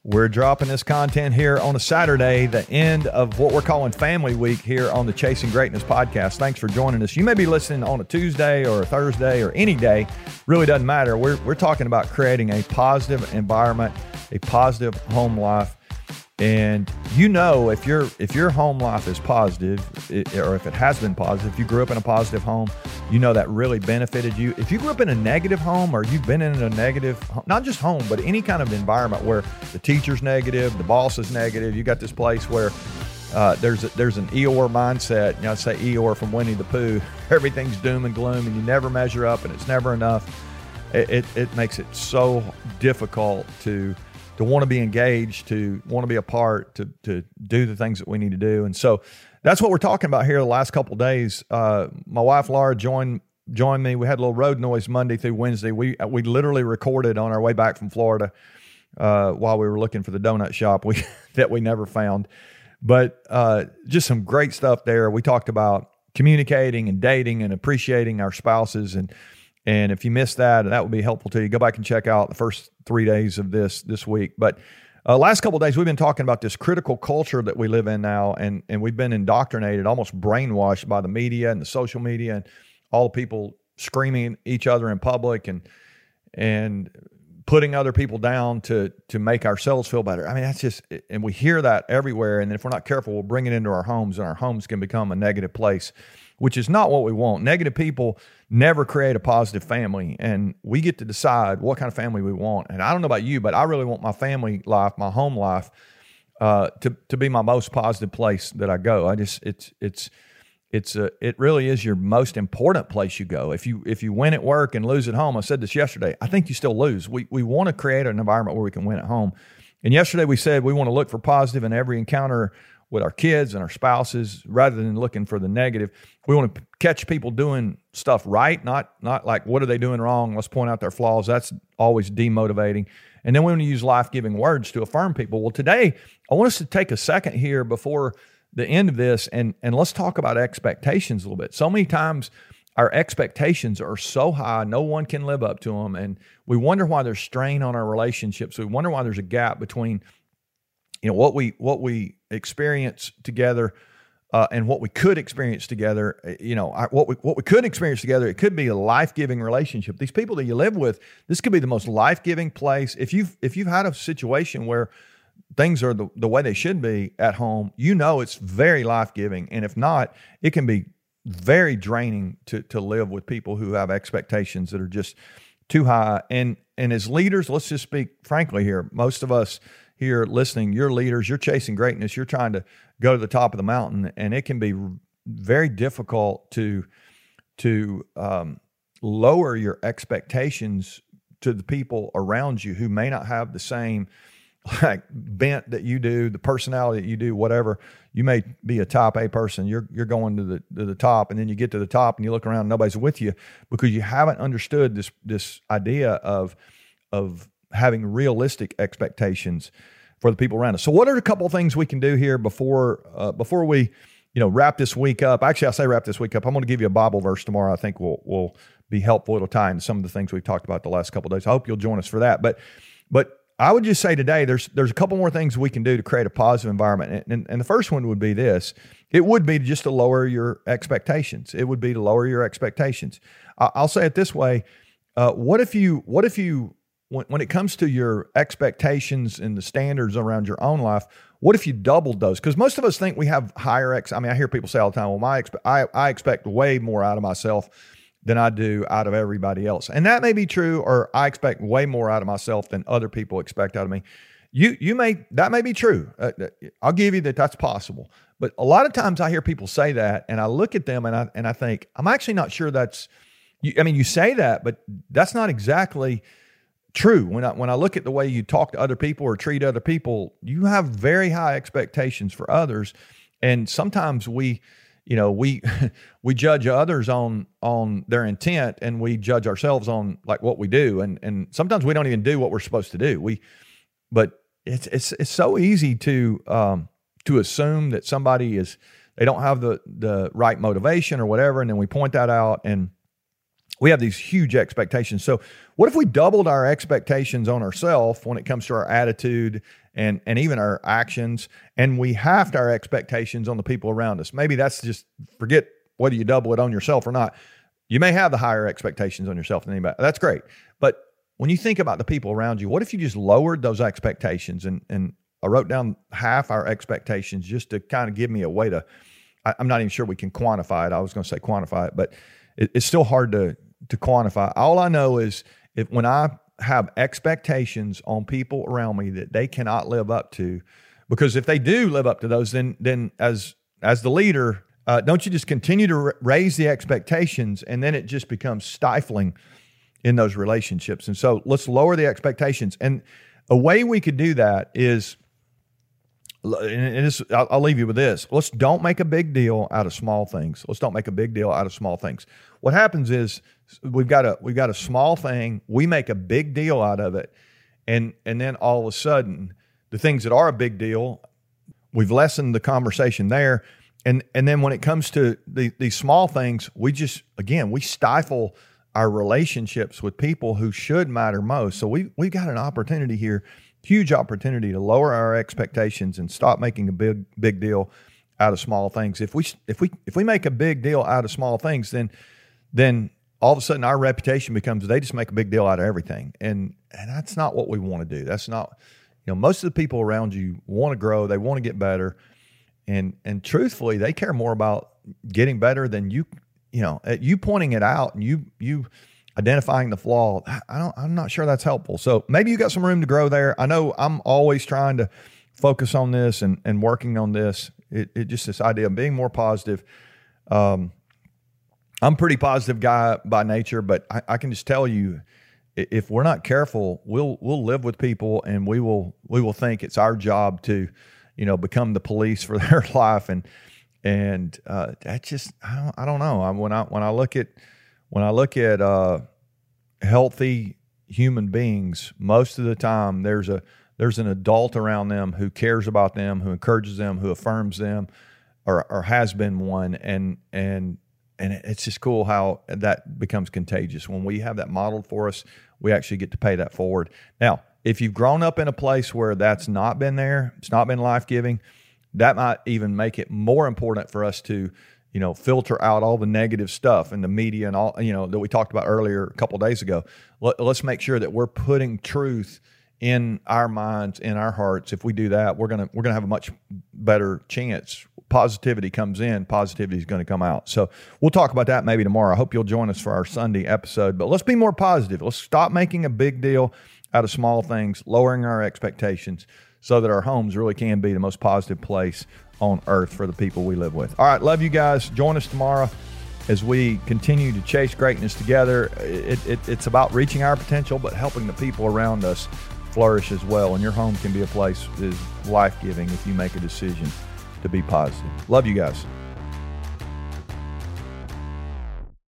We're dropping this content here on a Saturday, the end of what we're calling Family Week here on the Chasing Greatness podcast. Thanks for joining us. You may be listening on a Tuesday or a Thursday or any day. Really doesn't matter. We're talking about creating a positive environment, a positive home life. And you know, if your home life is positive, or if it has been positive, if you grew up in a positive home, you know that really benefited you. If you grew up in a negative home, or you've been in a negative, not just home, but any kind of environment where the teacher's negative, the boss is negative, you got this place where there's an Eeyore mindset. You know, say Eeyore from Winnie the Pooh. Everything's doom and gloom, and you never measure up, and it's never enough. It makes it so difficult to want to be engaged, to want to be a part, to do the things that we need to do. And so that's what we're talking about here the last couple of days. My wife, Laura, joined me. We had a little road noise Monday through Wednesday. We literally recorded on our way back from Florida while we were looking for the donut shop that we never found. But just some great stuff there. We talked about communicating and dating and appreciating our spouses. And if you missed that, that would be helpful to you. Go back and check out the first 3 days of this week. But last couple of days, we've been talking about this critical culture that we live in now, and we've been indoctrinated, almost brainwashed by the media and the social media and all the people screaming at each other in public and putting other people down to make ourselves feel better. I mean, that's just, and we hear that everywhere. And if we're not careful, we'll bring it into our homes, and our homes can become a negative place, which is not what we want. Negative people never create a positive family, and we get to decide what kind of family we want. And I don't know about you, but I really want my family life, my home life, to be my most positive place that I go. It really is your most important place you go. If you win at work and lose at home, I said this yesterday, I think you still lose. We want to create an environment where we can win at home. And yesterday we said we want to look for positive in every encounter with our kids and our spouses, rather than looking for the negative. We want to catch people doing stuff right, not like, what are they doing wrong? Let's point out their flaws. That's always demotivating. And then we want to use life-giving words to affirm people. Well, today, I want us to take a second here before the end of this, and let's talk about expectations a little bit. So many times our expectations are so high, no one can live up to them, and we wonder why there's strain on our relationships. We wonder why there's a gap between what we experience together and what we could experience together. What we could experience together, it could be a life-giving relationship. These people that you live with, this could be the most life-giving place. If you've had a situation where things are the way they should be at home, it's very life-giving. And if not, it can be very draining to live with people who have expectations that are just too high. And as leaders, let's just speak frankly here. Most of us here listening, you're leaders, you're chasing greatness, you're trying to go to the top of the mountain, and it can be very difficult to lower your expectations to the people around you who may not have the same bent that you do, the personality that you do, whatever. You may be a type A person. You're going to the top, and then you get to the top and you look around, nobody's with you because you haven't understood this idea of having realistic expectations for the people around us. So what are a couple of things we can do here before we, wrap this week up? Actually, I say wrap this week up. I'm going to give you a Bible verse tomorrow. I think will be helpful. It'll tie into some of the things we've talked about the last couple of days. I hope you'll join us for that. But I would just say today, there's a couple more things we can do to create a positive environment. And the first one would be this. It would be just to lower your expectations. It would be to lower your expectations. I'll say it this way. What if you when it comes to your expectations and the standards around your own life, what if you doubled those? Because most of us think we have higher I hear people say all the time, well, I expect way more out of myself than I do out of everybody else. And that may be true, or I expect way more out of myself than other people expect out of me. That may be true. I'll give you that's possible. But a lot of times I hear people say that, and I look at them and I think, I'm actually not sure you say that, but that's not exactly true. When I look at the way you talk to other people or treat other people, you have very high expectations for others. And sometimes we judge others on their intent, and we judge ourselves on like what we do. And sometimes we don't even do what we're supposed to do. But it's so easy to assume that they don't have the right motivation or whatever. And then we point that out, and we have these huge expectations. So what if we doubled our expectations on ourselves when it comes to our attitude and even our actions, and we halved our expectations on the people around us? Maybe that's just, forget whether you double it on yourself or not. You may have the higher expectations on yourself than anybody. That's great. But when you think about the people around you, what if you just lowered those expectations? And I wrote down half our expectations just to kind of give me a way to, I'm not even sure we can quantify it. I was going to say quantify it, but it's still hard to quantify. All I know is when I have expectations on people around me that they cannot live up to, because if they do live up to those, then as the leader, don't you just continue to raise the expectations, and then it just becomes stifling in those relationships. And so let's lower the expectations. And a way we could do that is, and I'll leave you with this. Let's don't make a big deal out of small things. Let's don't make a big deal out of small things. What happens is we've got a small thing. We make a big deal out of it. And then all of a sudden, the things that are a big deal, we've lessened the conversation there. And then when it comes to these small things, we stifle our relationships with people who should matter most. So we've got an opportunity here, huge opportunity, to lower our expectations and stop making a big deal out of small things. If we make a big deal out of small things, then all of a sudden our reputation becomes, they just make a big deal out of everything. And that's not what we want to do. That's not, most of the people around you want to grow. They want to get better. And truthfully, they care more about getting better than you pointing it out and you identifying the flaw. I'm not sure that's helpful. So maybe you got some room to grow there. I know I'm always trying to focus on this and working on this. It just, this idea of being more positive. I'm a pretty positive guy by nature, but I can just tell you, if we're not careful, we'll live with people, and we will think it's our job to, become the police for their life. And that just, I don't know. When I look at healthy human beings, most of the time there's an adult around them who cares about them, who encourages them, who affirms them, or has been one. And it's just cool how that becomes contagious. When we have that modeled for us, we actually get to pay that forward. Now, if you've grown up in a place where that's not been there, it's not been life-giving, that might even make it more important for us to, filter out all the negative stuff in the media and all, that we talked about earlier a couple of days ago. Let's make sure that we're putting truth in our minds, in our hearts. If we do that, we're gonna have a much better chance. Positivity comes in, positivity is going to come out. So we'll talk about that maybe tomorrow. I hope you'll join us for our Sunday episode. But let's be more positive. Let's stop making a big deal out of small things, lowering our expectations, so that our homes really can be the most positive place on earth for the people we live with. All right, love you guys. Join us tomorrow as we continue to chase greatness together. It's about reaching our potential, but helping the people around us flourish as well. And your home can be a place that is life-giving if you make a decision to be positive. Love you guys.